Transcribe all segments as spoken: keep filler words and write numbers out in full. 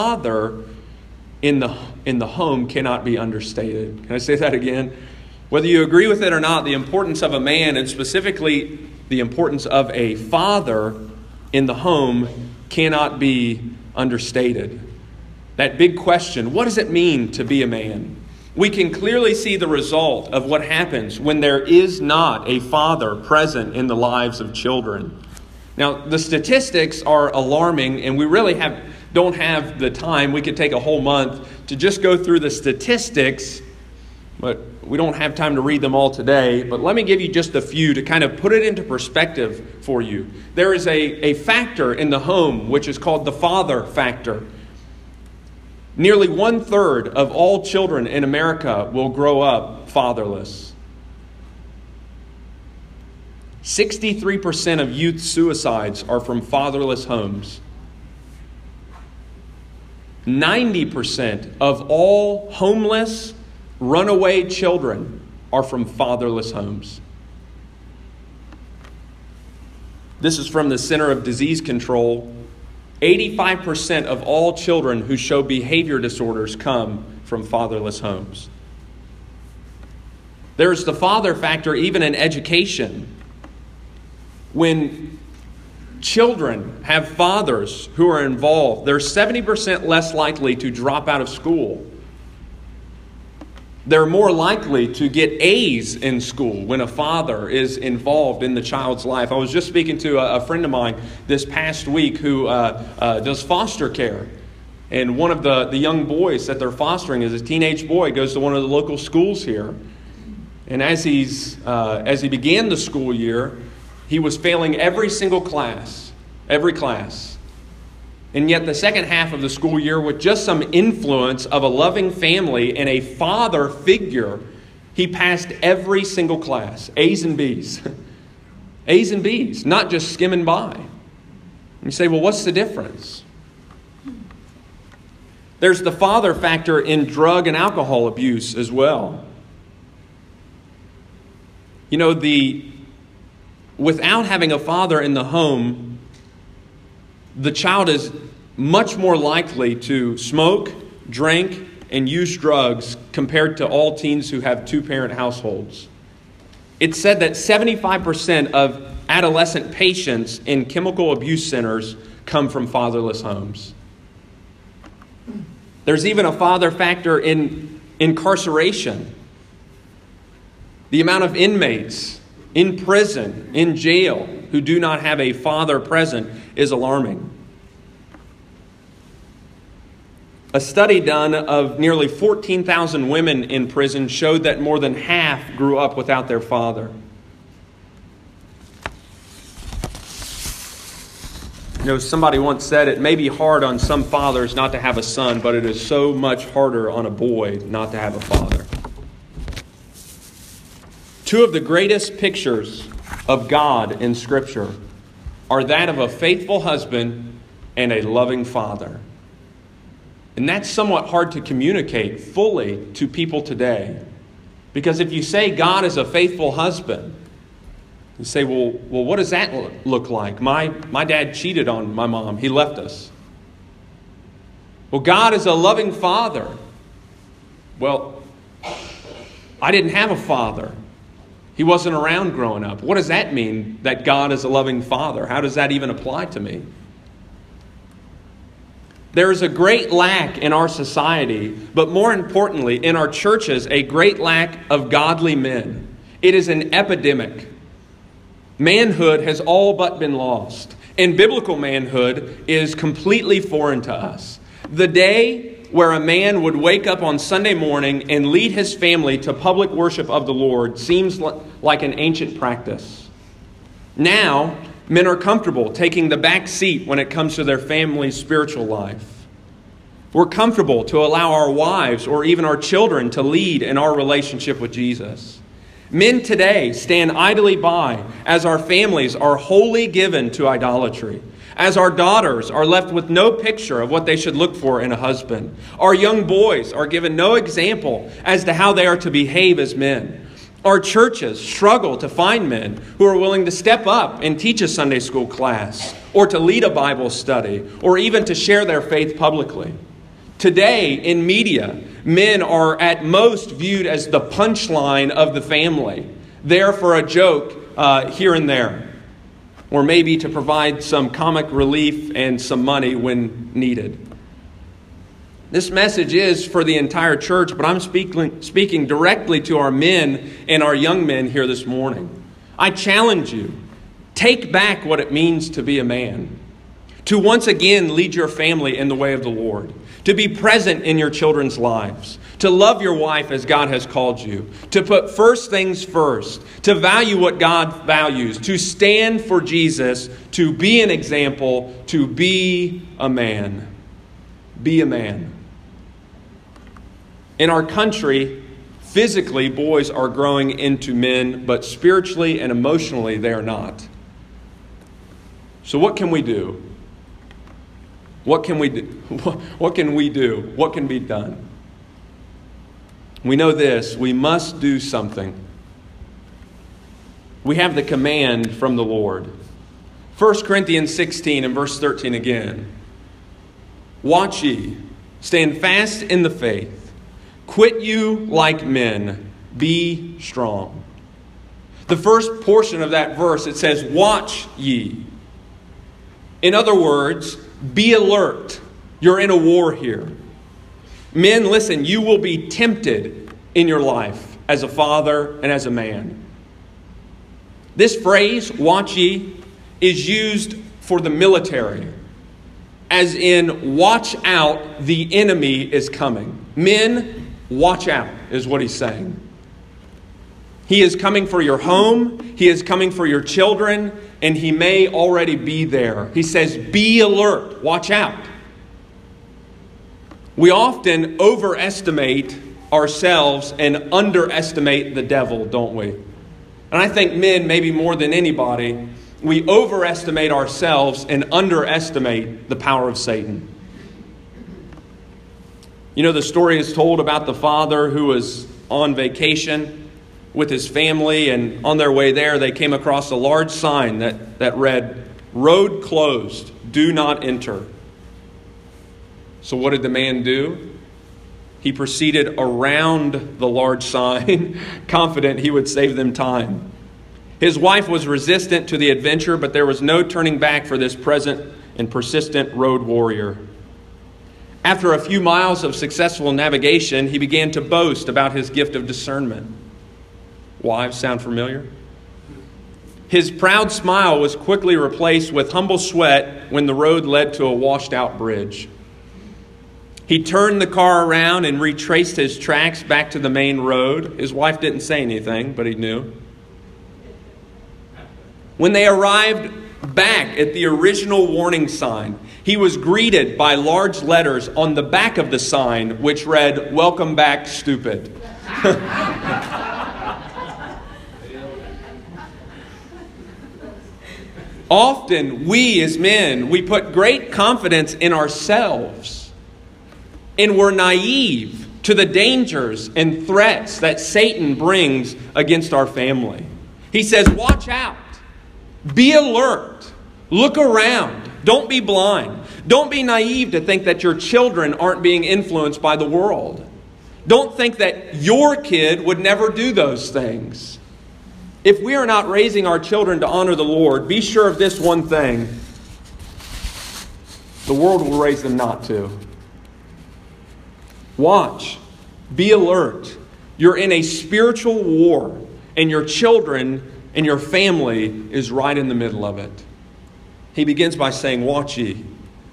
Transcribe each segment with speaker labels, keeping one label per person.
Speaker 1: father in the in the home cannot be understated. Can I say that again? Whether you agree with it or not, the importance of a man, and specifically the importance of a father in the home, cannot be understated. That big question, what does it mean to be a man? We can clearly see the result of what happens when there is not a father present in the lives of children. Now, the statistics are alarming, and we really have don't have the time. We could take a whole month to just go through the statistics, but we don't have time to read them all today. But let me give you just a few to kind of put it into perspective for you. There is a, a factor in the home which is called the father factor. Nearly one third of all children in America will grow up fatherless. sixty-three percent of youth suicides are from fatherless homes. ninety percent of all homeless, runaway children are from fatherless homes. This is from the Center of Disease Control. eighty-five percent of all children who show behavior disorders come from fatherless homes. There's the father factor even in education. When children have fathers who are involved, they're seventy percent less likely to drop out of school. They're more likely to get A's in school when a father is involved in the child's life. I was just speaking to a, a friend of mine this past week who uh, uh, does foster care. And one of the, the young boys that they're fostering is a teenage boy, goes to one of the local schools here. And as he's uh, as he began the school year, he was failing every single class, every class. And yet the second half of the school year, with just some influence of a loving family and a father figure, he passed every single class, A's and B's. A's and B's, not just skimming by. And you say, well, what's the difference? There's the father factor in drug and alcohol abuse as well. You know, the without having a father in the home, the child is much more likely to smoke, drink, and use drugs compared to all teens who have two-parent households. It's said that seventy-five percent of adolescent patients in chemical abuse centers come from fatherless homes. There's even a father factor in incarceration. The amount of inmates in prison, in jail, who do not have a father present is alarming. A study done of nearly fourteen thousand women in prison showed that more than half grew up without their father. You know, somebody once said it may be hard on some fathers not to have a son, but it is so much harder on a boy not to have a father. Two of the greatest pictures of God in Scripture are that of a faithful husband and a loving father. And that's somewhat hard to communicate fully to people today. Because if you say God is a faithful husband, you say, well, well, what does that look like? My, my dad cheated on my mom. He left us. Well, God is a loving father. Well, I didn't have a father. He wasn't around growing up. What does that mean, that God is a loving father? How does that even apply to me? There is a great lack in our society, but more importantly, in our churches, a great lack of godly men. It is an epidemic. Manhood has all but been lost, and biblical manhood is completely foreign to us. The day where a man would wake up on Sunday morning and lead his family to public worship of the Lord seems like an ancient practice. Now, men are comfortable taking the back seat when it comes to their family's spiritual life. We're comfortable to allow our wives or even our children to lead in our relationship with Jesus. Men today stand idly by as our families are wholly given to idolatry, as our daughters are left with no picture of what they should look for in a husband. Our young boys are given no example as to how they are to behave as men. Our churches struggle to find men who are willing to step up and teach a Sunday school class, or to lead a Bible study, or even to share their faith publicly. Today, in media, men are at most viewed as the punchline of the family, there for a joke uh, here and there, or maybe to provide some comic relief and some money when needed. This message is for the entire church, but I'm speaking, speaking directly to our men and our young men here this morning. I challenge you, take back what it means to be a man, to once again lead your family in the way of the Lord, to be present in your children's lives, to love your wife as God has called you, to put first things first, to value what God values, to stand for Jesus, to be an example, to be a man. Be a man. In our country, physically, boys are growing into men, but spiritually and emotionally, they are not. So what can we do? What can we do? What can we do? What can be done? We know this. We must do something. We have the command from the Lord. First Corinthians sixteen and verse thirteen again. Watch ye, stand fast in the faith, quit you like men, be strong. The first portion of that verse, it says, watch ye. In other words, be alert. You're in a war here. Men, listen, you will be tempted in your life as a father and as a man. This phrase, watch ye, is used for the military, as in, watch out, the enemy is coming. Men, watch out, is what he's saying. He is coming for your home, he is coming for your children, and he may already be there. He says, be alert, watch out. We often overestimate ourselves and underestimate the devil, don't we? And I think men, maybe more than anybody, we overestimate ourselves and underestimate the power of Satan. You know, the story is told about the father who was on vacation with his family, and on their way there, they came across a large sign that, that read, "Road closed, do not enter." So what did the man do? He proceeded around the large sign, confident he would save them time. His wife was resistant to the adventure, but there was no turning back for this present and persistent road warrior. After a few miles of successful navigation, he began to boast about his gift of discernment. Wives, sound familiar? His proud smile was quickly replaced with humble sweat when the road led to a washed-out bridge. He turned the car around and retraced his tracks back to the main road. His wife didn't say anything, but he knew. When they arrived back at the original warning sign, he was greeted by large letters on the back of the sign, which read, "Welcome back, stupid." Often, we as men, we put great confidence in ourselves, and we're naive to the dangers and threats that Satan brings against our family. He says, watch out. Be alert. Look around. Don't be blind. Don't be naive to think that your children aren't being influenced by the world. Don't think that your kid would never do those things. If we are not raising our children to honor the Lord, be sure of this one thing: the world will raise them not to. Watch. Be alert. You're in a spiritual war, and your children and your family is right in the middle of it. He begins by saying, watch ye.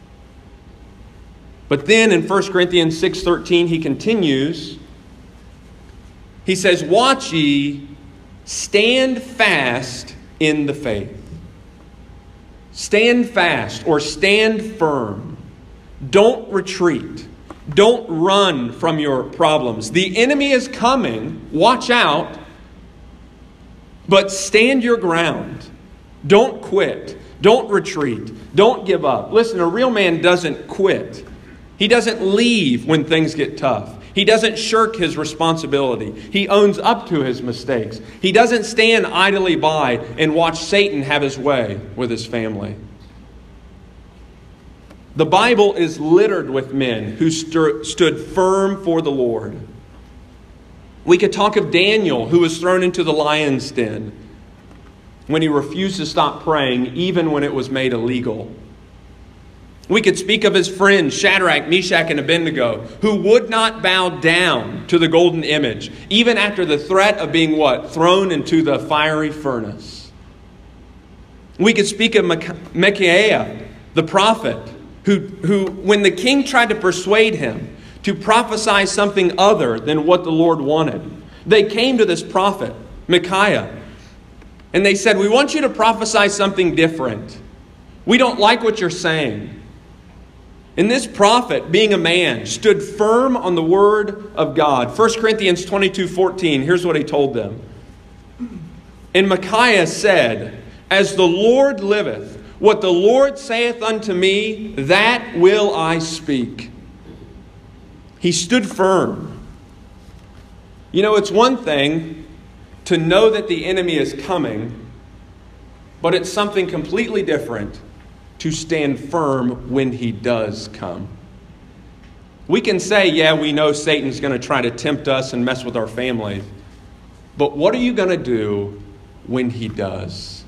Speaker 1: But then in First Corinthians six thirteen, he continues. He says, watch ye, stand fast in the faith. Stand fast or stand firm. Don't retreat. Don't run from your problems. The enemy is coming. Watch out. But stand your ground. Don't quit. Don't retreat. Don't give up. Listen, a real man doesn't quit. He doesn't leave when things get tough. He doesn't shirk his responsibility. He owns up to his mistakes. He doesn't stand idly by and watch Satan have his way with his family. The Bible is littered with men who stu- stood firm for the Lord. We could talk of Daniel, who was thrown into the lion's den when he refused to stop praying, even when it was made illegal. We could speak of his friends, Shadrach, Meshach, and Abednego, who would not bow down to the golden image, even after the threat of being what? Thrown into the fiery furnace. We could speak of Micaiah, the prophet, who, who, when the king tried to persuade him to prophesy something other than what the Lord wanted, they came to this prophet, Micaiah, and they said, "We want you to prophesy something different. We don't like what you're saying." And this prophet, being a man, stood firm on the word of God. First Corinthians twenty-two fourteen, here's what he told them. And Micaiah said, "As the Lord liveth, what the Lord saith unto me, that will I speak." He stood firm. You know, it's one thing to know that the enemy is coming, but it's something completely different to stand firm when he does come. We can say, yeah, we know Satan's going to try to tempt us and mess with our families. But what are you going to do when he does?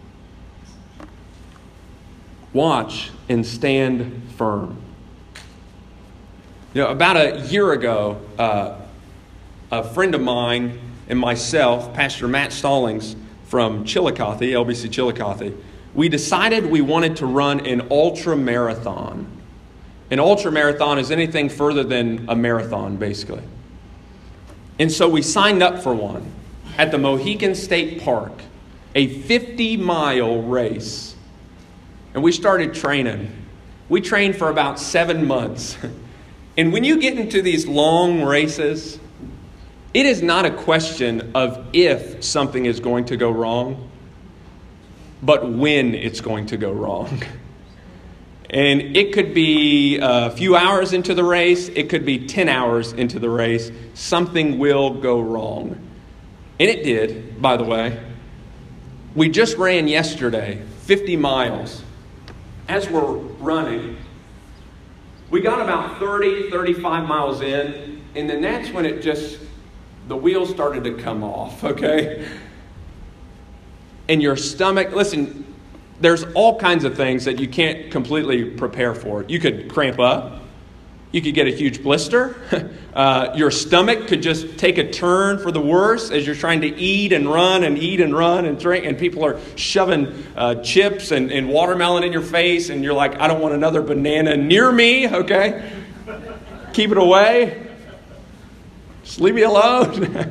Speaker 1: Watch and stand firm. You know, about a year ago, uh, a friend of mine and myself, Pastor Matt Stallings from Chillicothe, L B C Chillicothe, we decided we wanted to run an ultra marathon. An ultra marathon is anything further than a marathon, basically. And so we signed up for one at the Mohican State Park, a fifty-mile race. And we started training. We trained for about seven months. And when you get into these long races, it is not a question of if something is going to go wrong, but when it's going to go wrong. And it could be a few hours into the race. It could be ten hours into the race. Something will go wrong. And it did, by the way. We just ran yesterday, fifty miles. As we're running, we got about thirty, thirty-five miles in, and then that's when it just, the wheels started to come off, okay? And your stomach, listen, there's all kinds of things that you can't completely prepare for. You could cramp up. You could get a huge blister. Uh, your stomach could just take a turn for the worse as you're trying to eat and run and eat and run and drink. And people are shoving uh, chips and, and watermelon in your face. And you're like, I don't want another banana near me, okay? Keep it away. Just leave me alone.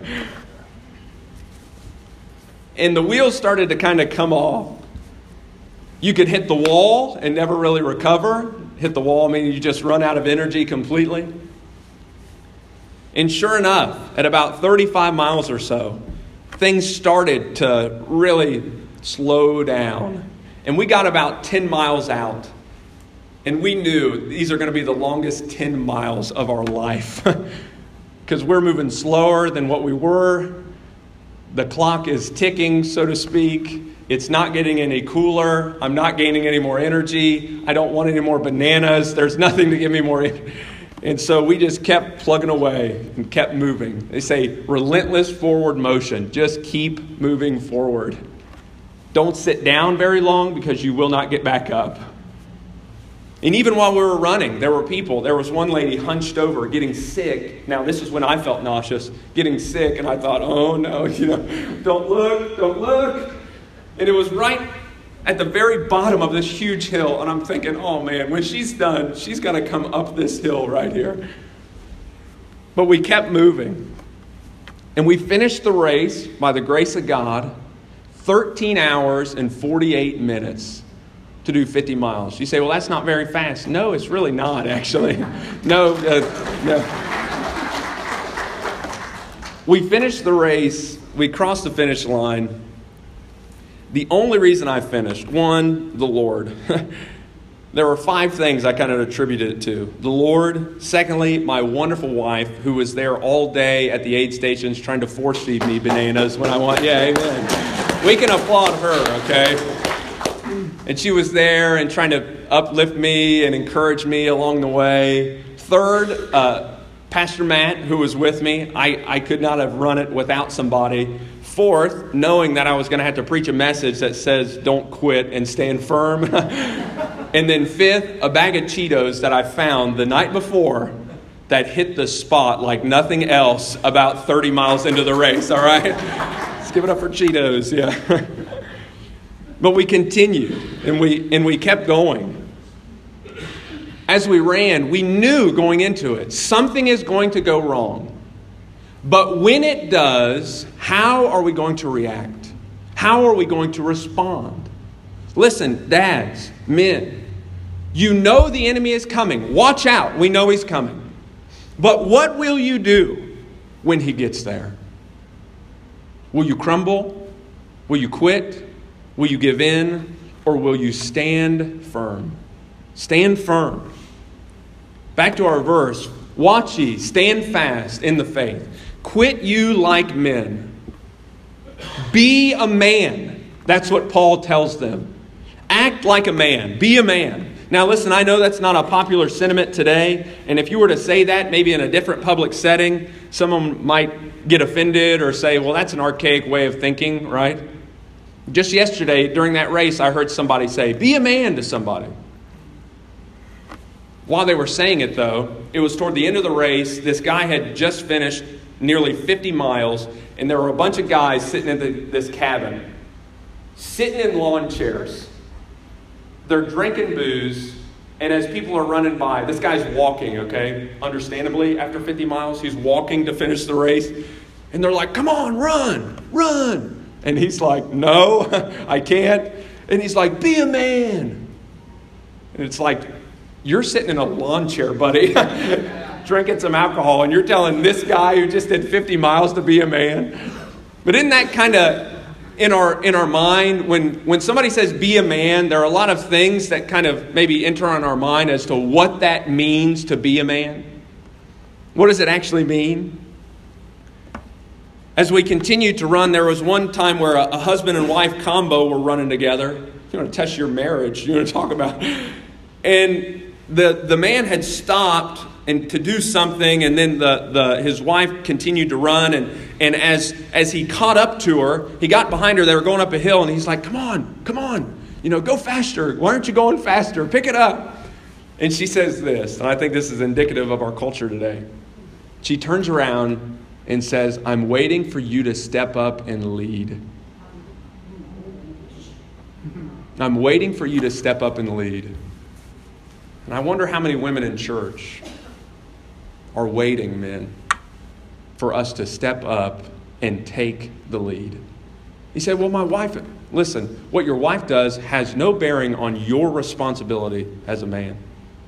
Speaker 1: And the wheels started to kind of come off. You could hit the wall and never really recover. Hit the wall, I mean, you just run out of energy completely. And sure enough, at about thirty-five miles or so, things started to really slow down. And we got about ten miles out. And we knew these are going to be the longest ten miles of our life. Because we're moving slower than what we were. The clock is ticking, so to speak. It's not getting any cooler. I'm not gaining any more energy. I don't want any more bananas. There's nothing to give me more energy. And so we just kept plugging away and kept moving. They say relentless forward motion. Just keep moving forward. Don't sit down very long because you will not get back up. And even while we were running, there were people. There was one lady hunched over getting sick. Now, this is when I felt nauseous, getting sick. And I thought, oh, no, you know, don't look, don't look. And it was right at the very bottom of this huge hill. And I'm thinking, oh, man, when she's done, she's going to come up this hill right here. But we kept moving. And we finished the race, by the grace of God, thirteen hours and forty-eight minutes to do fifty miles. You say, well, that's not very fast. No, it's really not, actually. No, uh, no. We finished the race. We crossed the finish line. The only reason I finished, one, the Lord. There were five things I kind of attributed it to. The Lord. Secondly, my wonderful wife, who was there all day at the aid stations trying to force feed me bananas when I want. Yeah, amen. We can applaud her, okay? And she was there and trying to uplift me and encourage me along the way. Third, uh, Pastor Matt, who was with me. I, I could not have run it without somebody. Fourth, knowing that I was going to have to preach a message that says don't quit and stand firm. And then fifth, a bag of Cheetos that I found the night before that hit the spot like nothing else about thirty miles into the race, all right? Let's give it up for Cheetos, yeah. But we continued, and we and we kept going. As we ran, we knew going into it, something is going to go wrong. But when it does, how are we going to react? How are we going to respond? Listen, dads, men, you know the enemy is coming. Watch out. We know he's coming. But what will you do when he gets there? Will you crumble? Will you quit? Will you give in? Or will you stand firm? Stand firm. Back to our verse. Watch ye, stand fast in the faith. Quit you like men. Be a man. That's what Paul tells them. Act like a man. Be a man. Now listen, I know that's not a popular sentiment today. And if you were to say that, maybe in a different public setting, someone might get offended or say, well, that's an archaic way of thinking, right? Just yesterday, during that race, I heard somebody say, be a man to somebody. While they were saying it, though, it was toward the end of the race. This guy had just finished nearly fifty miles, and there were a bunch of guys sitting in the, this cabin, sitting in lawn chairs. They're drinking booze, and as people are running by, this guy's walking, okay? Understandably, after fifty miles, he's walking to finish the race. And they're like, come on, run, run. And he's like, no, I can't. And he's like, be a man. And it's like, you're sitting in a lawn chair, buddy, drinking some alcohol, and you're telling this guy who just did fifty miles to be a man. But isn't that kind of in our in our mind? When, when somebody says be a man, there are a lot of things that kind of maybe enter on our mind as to what that means to be a man. What does it actually mean? As we continued to run, there was one time where a, a husband and wife combo were running together. You want to test your marriage. You want to talk about. And the, the man had stopped and to do something, and then the, the his wife continued to run. And, and as, as he caught up to her, he got behind her. They were going up a hill, and he's like, come on, come on. You know, go faster. Why aren't you going faster? Pick it up. And she says this, and I think this is indicative of our culture today. She turns around and says, I'm waiting for you to step up and lead. I'm waiting for you to step up and lead. And I wonder how many women in church are waiting, men, for us to step up and take the lead. He said, well, my wife, listen, what your wife does has no bearing on your responsibility as a man.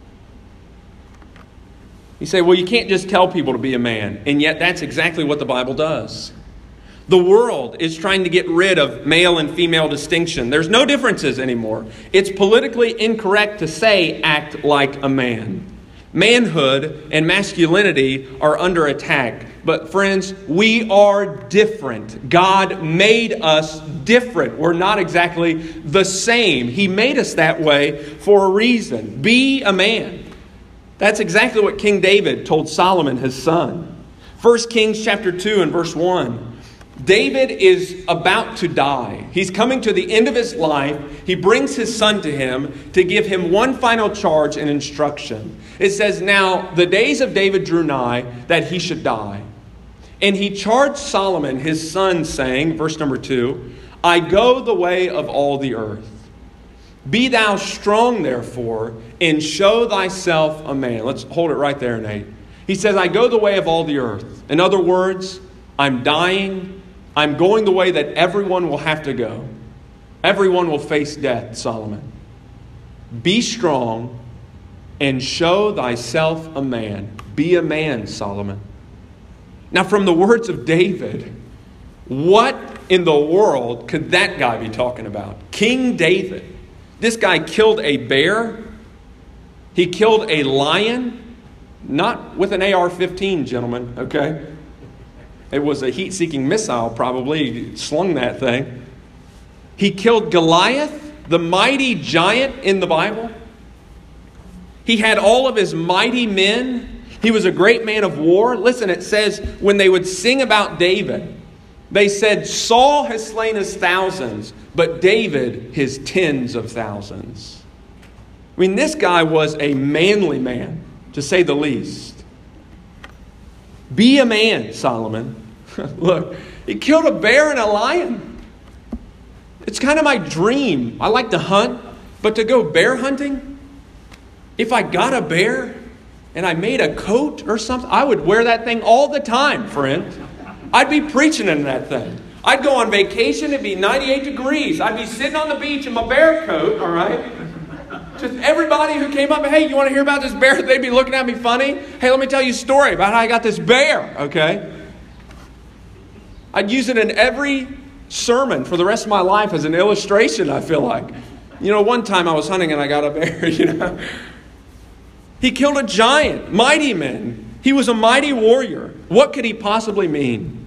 Speaker 1: You say, well, you can't just tell people to be a man. And yet that's exactly what the Bible does. The world is trying to get rid of male and female distinction. There's no differences anymore. It's politically incorrect to say act like a man. Manhood and masculinity are under attack. But friends, we are different. God made us different. We're not exactly the same. He made us that way for a reason. Be a man. That's exactly what King David told Solomon, his son. First Kings chapter two and verse one. David is about to die. He's coming to the end of his life. He brings his son to him to give him one final charge and instruction. It says, now the days of David drew nigh that he should die. And he charged Solomon, his son, saying, verse number two, I go the way of all the earth. Be thou strong, therefore, and show thyself a man. Let's hold it right there, Nate. He says, I go the way of all the earth. In other words, I'm dying. I'm going the way that everyone will have to go. Everyone will face death, Solomon. Be strong and show thyself a man. Be a man, Solomon. Now, from the words of David, what in the world could that guy be talking about? King David. This guy killed a bear. He killed a lion. Not with an A R fifteen, gentlemen, okay? It was a heat-seeking missile, probably. He slung that thing. He killed Goliath, the mighty giant in the Bible. He had all of his mighty men. He was a great man of war. Listen, it says when they would sing about David, they said, Saul has slain his thousands, but David his tens of thousands. I mean, this guy was a manly man, to say the least. Be a man, Solomon. Look, he killed a bear and a lion. It's kind of my dream. I like to hunt, but to go bear hunting, if I got a bear and I made a coat or something, I would wear that thing all the time, friend. I'd be preaching in that thing. I'd go on vacation, it'd be ninety-eight degrees. I'd be sitting on the beach in my bear coat, all right? Just everybody who came up, hey, you want to hear about this bear? They'd be looking at me funny. Hey, let me tell you a story about how I got this bear, okay? I'd use it in every sermon for the rest of my life as an illustration, I feel like. You know, one time I was hunting and I got a bear, you know. He killed a giant, mighty men. He was a mighty warrior. What could he possibly mean?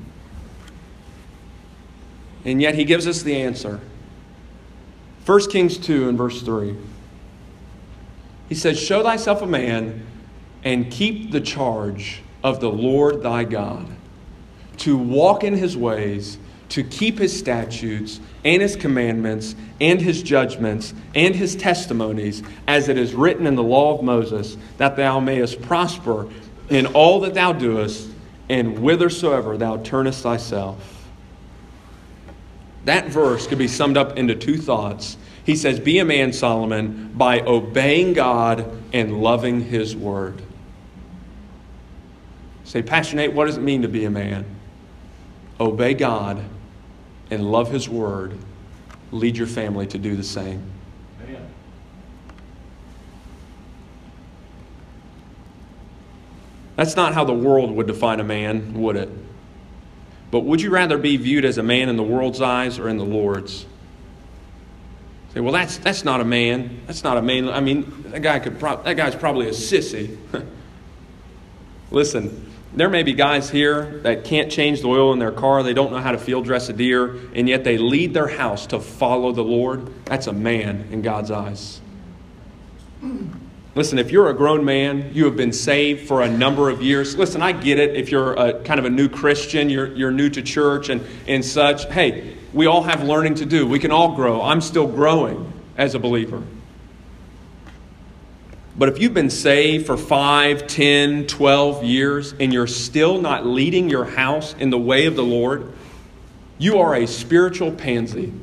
Speaker 1: And yet he gives us the answer. First Kings two and verse three. He says, show thyself a man and keep the charge of the Lord thy God, to walk in his ways, to keep his statutes and his commandments and his judgments and his testimonies, as it is written in the law of Moses, that thou mayest prosper in all that thou doest, and whithersoever thou turnest thyself. That verse could be summed up into two thoughts. He says, be a man, Solomon, by obeying God and loving his word. Say, Pastor Nate, what does it mean to be a man? Obey God and love his word. Lead your family to do the same. Amen. That's not how the world would define a man, would it? But would you rather be viewed as a man in the world's eyes or in the Lord's? Say, well, that's that's not a man. That's not a man. I mean, that guy could. Pro- that guy's probably a sissy. Listen, there may be guys here that can't change the oil in their car. They don't know how to field dress a deer, and yet they lead their house to follow the Lord. That's a man in God's eyes. Listen, if you're a grown man, you have been saved for a number of years. Listen, I get it. If you're a, kind of a new Christian, you're you're new to church and, and such. Hey, we all have learning to do. We can all grow. I'm still growing as a believer. But if you've been saved for five, ten, twelve years and you're still not leading your house in the way of the Lord, you are a spiritual pansy.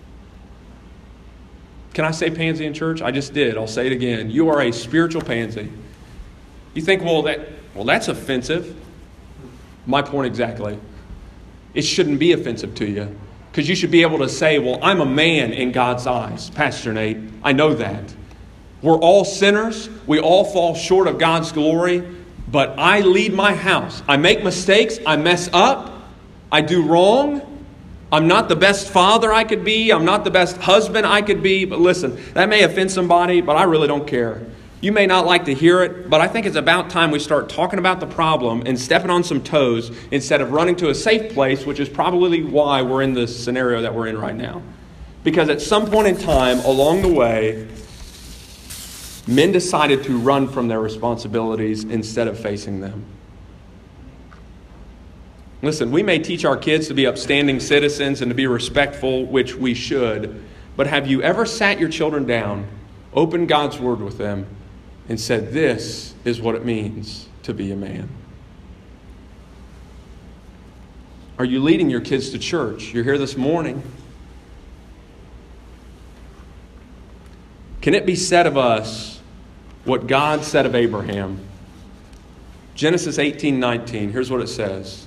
Speaker 1: Can I say pansy in church? I just did. I'll say it again. You are a spiritual pansy. You think, well, that well, that's offensive. My point exactly. It shouldn't be offensive to you. Because you should be able to say, well, I'm a man in God's eyes, Pastor Nate. I know that. We're all sinners. We all fall short of God's glory. But I lead my house. I make mistakes. I mess up. I do wrong. I'm not the best father I could be. I'm not the best husband I could be. But listen, that may offend somebody, but I really don't care. You may not like to hear it, but I think it's about time we start talking about the problem and stepping on some toes instead of running to a safe place, which is probably why we're in this scenario that we're in right now. Because at some point in time along the way, men decided to run from their responsibilities instead of facing them. Listen, we may teach our kids to be upstanding citizens and to be respectful, which we should, but have you ever sat your children down, opened God's word with them, and said, this is what it means to be a man? Are you leading your kids to church? You're here this morning. Can it be said of us what God said of Abraham? Genesis eighteen nineteen, here's what it says.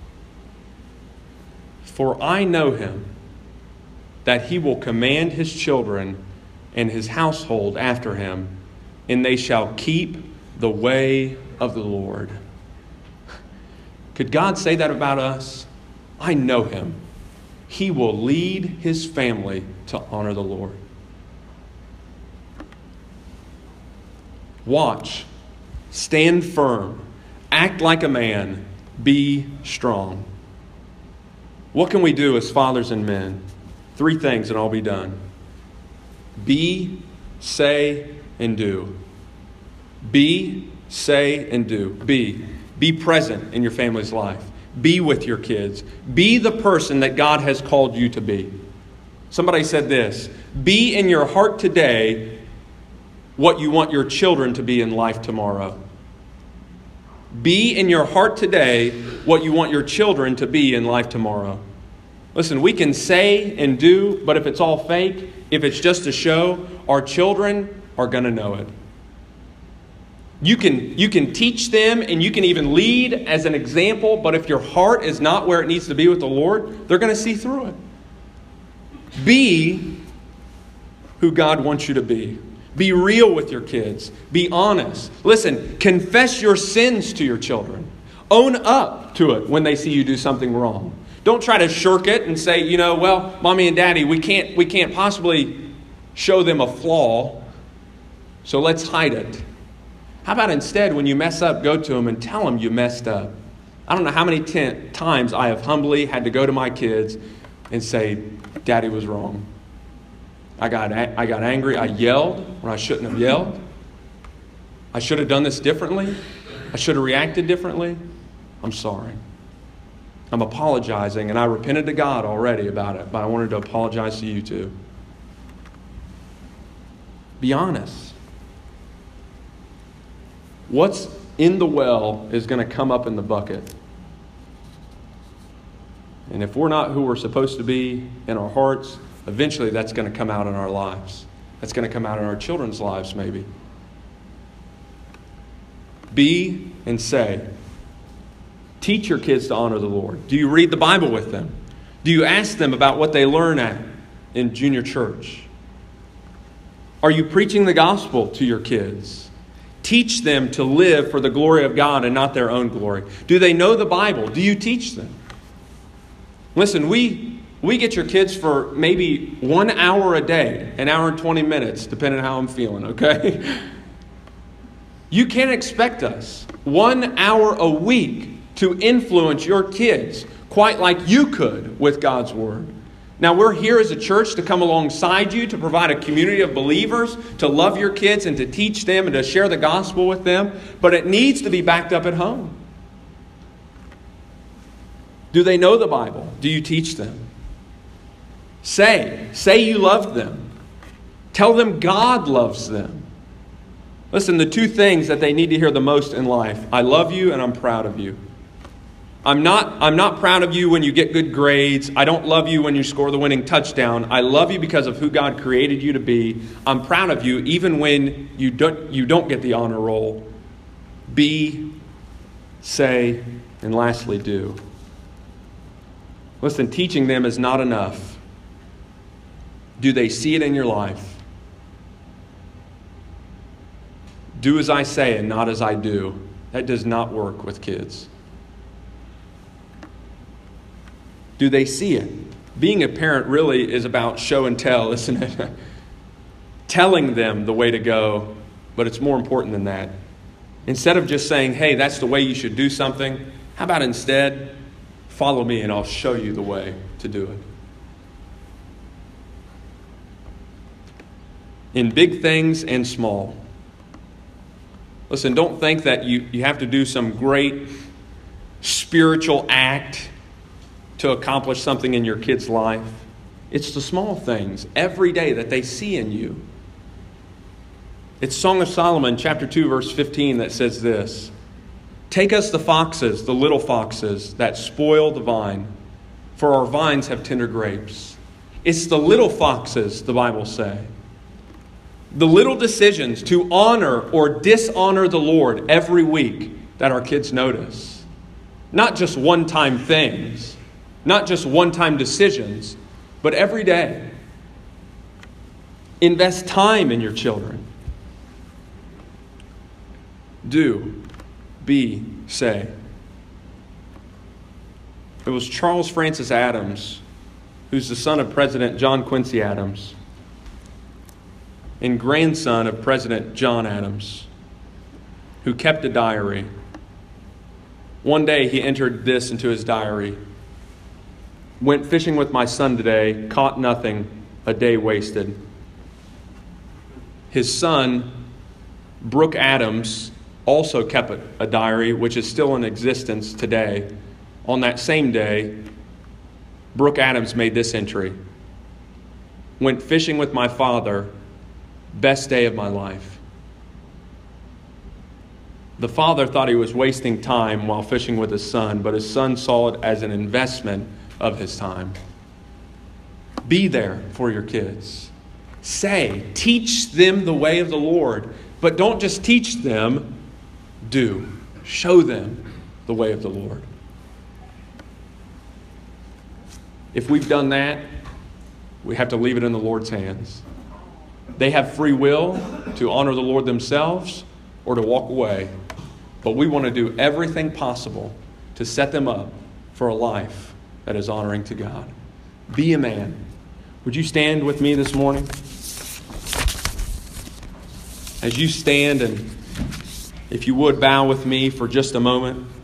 Speaker 1: For I know him, that he will command his children and his household after him, and they shall keep the way of the Lord. Could God say that about us? I know him. He will lead his family to honor the Lord. Watch, stand firm, act like a man, be strong. What can we do as fathers and men? Three things and I'll be done. Be, say, and do. Be, say, and do. Be. Be present in your family's life. Be with your kids. Be the person that God has called you to be. Somebody said this: be in your heart today what you want your children to be in life tomorrow. Be in your heart today what you want your children to be in life tomorrow. Listen, we can say and do, but if it's all fake, if it's just a show, our children are going to know it. You can, you can teach them and you can even lead as an example, but if your heart is not where it needs to be with the Lord, they're going to see through it. Be who God wants you to be. Be real with your kids. Be honest. Listen, confess your sins to your children. Own up to it when they see you do something wrong. Don't try to shirk it and say, you know, well, mommy and daddy, we can't, we can't possibly show them a flaw, so let's hide it. How about instead, when you mess up, go to them and tell them you messed up? I don't know how many ten times I have humbly had to go to my kids and say, Daddy was wrong. I got, I got angry. I yelled when I shouldn't have yelled. I should have done this differently. I should have reacted differently. I'm sorry. I'm apologizing, and I repented to God already about it, but I wanted to apologize to you too. Be honest. What's in the well is going to come up in the bucket. And if we're not who we're supposed to be in our hearts, eventually that's going to come out in our lives. That's going to come out in our children's lives maybe. Be and say. Teach your kids to honor the Lord. Do you read the Bible with them? Do you ask them about what they learn at in junior church? Are you preaching the gospel to your kids? Teach them to live for the glory of God and not their own glory. Do they know the Bible? Do you teach them? Listen, we we get your kids for maybe one hour a day, an hour and twenty minutes, depending on how I'm feeling, okay? You can't expect us one hour a week to influence your kids quite like you could with God's Word. Now, we're here as a church to come alongside you, to provide a community of believers, to love your kids and to teach them and to share the gospel with them, but it needs to be backed up at home. Do they know the Bible? Do you teach them? Say, say you love them. Tell them God loves them. Listen, the two things that they need to hear the most in life: I love you and I'm proud of you. I'm not, I'm not proud of you when you get good grades. I don't love you when you score the winning touchdown. I love you because of who God created you to be. I'm proud of you even when you don't, you don't get the honor roll. Be, say, and lastly, do. Listen, teaching them is not enough. Do they see it in your life? Do as I say and not as I do. That does not work with kids. Do they see it? Being a parent really is about show and tell, isn't it? Telling them the way to go, but it's more important than that. Instead of just saying, hey, that's the way you should do something, how about instead, follow me and I'll show you the way to do it. In big things and small. Listen, don't think that you, you have to do some great spiritual act to accomplish something in your kid's life. It's the small things every day that they see in you. It's Song of Solomon, chapter two, verse fifteen, that says this: take us the foxes, the little foxes that spoil the vine, for our vines have tender grapes. It's the little foxes, the Bible says. The little decisions to honor or dishonor the Lord every week that our kids notice. Not just one-time things, not just one-time decisions, but every day. Invest time in your children. Do, be, say. It was Charles Francis Adams, who's the son of President John Quincy Adams, and grandson of President John Adams, who kept a diary. One day he entered this into his diary: went fishing with my son today, caught nothing, a day wasted. His son Brooke Adams also kept a, a diary, which is still in existence today. On that same day, Brooke Adams made this entry. Went fishing with my father, best day of my life. The father thought he was wasting time while fishing with his son, but his son saw it as an investment of his time. Be there for your kids. Say, teach them the way of the Lord, but don't just teach them, do. Show them the way of the Lord. If we've done that, we have to leave it in the Lord's hands. They have free will to honor the Lord themselves or to walk away. But we want to do everything possible to set them up for a life that is honoring to God. Be a man. Would you stand with me this morning? As you stand, and if you would bow with me for just a moment.